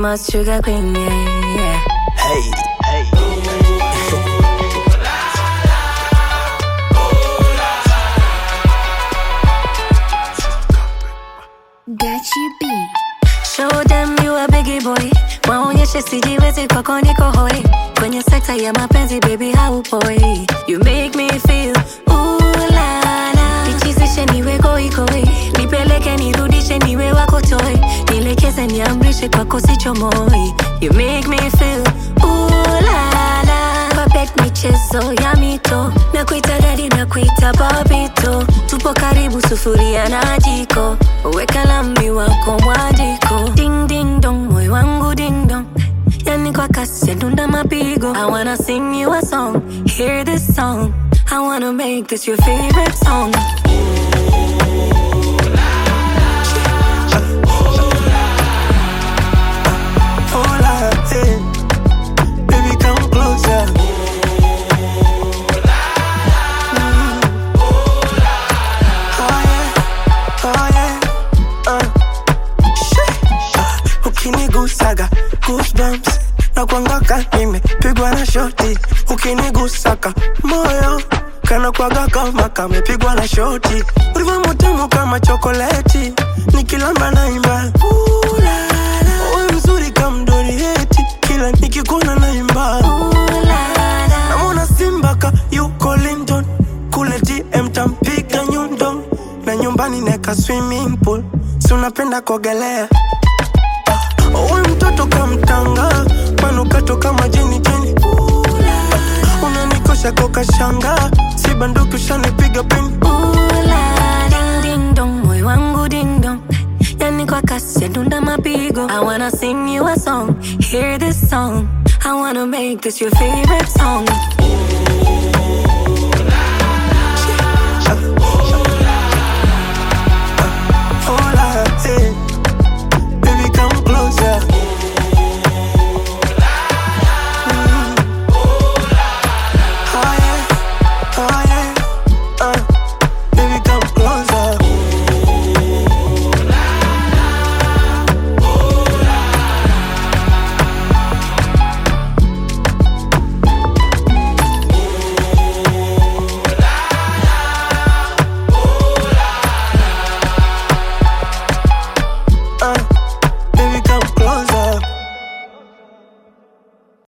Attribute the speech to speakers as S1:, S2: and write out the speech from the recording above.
S1: my sugar queen, yeah.
S2: Hey, hey.
S1: Gachi B. Show them you a biggie boy. Waonyeshe sijiwezi kwako niko hoi. Kwenye sekta ya mapenzi baby haupoi. You make me feel ooh la la. Nichizishe niwe koi koi. Nipeleke nirudishe niwe wako toy. Nilekeze niamrishe kwako sichomoi. You make me feel ooh la la. Babet michezo ya mito. Nakuita daddy nakuita papito. Tupo karibu sufuria na jiko. Weka lami wako mwandiko. Ding ding dong moyo wangu ding dong. Yani kwa kasi ya dunda mapigo. I wanna sing you a song. Hear this song. I wanna make this your favorite song.
S2: Hola, hey. Baby come closer. Ukinigusaga goosebumps na kuangaka nimepigwa na shoti. Ukinigusaka moyo kana kuaga kama kamepigwa na shoti. Ulivyo mutamu kama chokoleti, nikilamba naimba uwe mzuri kama Dorieti, kila nikikuona naimba namona Simba ka yuko London. Kule DM tampiga nyundo, na nyumbani neka swimming pool. Si unapenda kuogelea? Uwe mtoto kamtanga, manukato kama jeni jeni. Unanikosha koka shanga, si banduki ushanipiga pini.
S1: Ding ding dong, moyo wangu ding dong. Yani kwa kasi ya dunda mapigo. I wanna sing you a song, hear this song. I wanna make this your favorite song.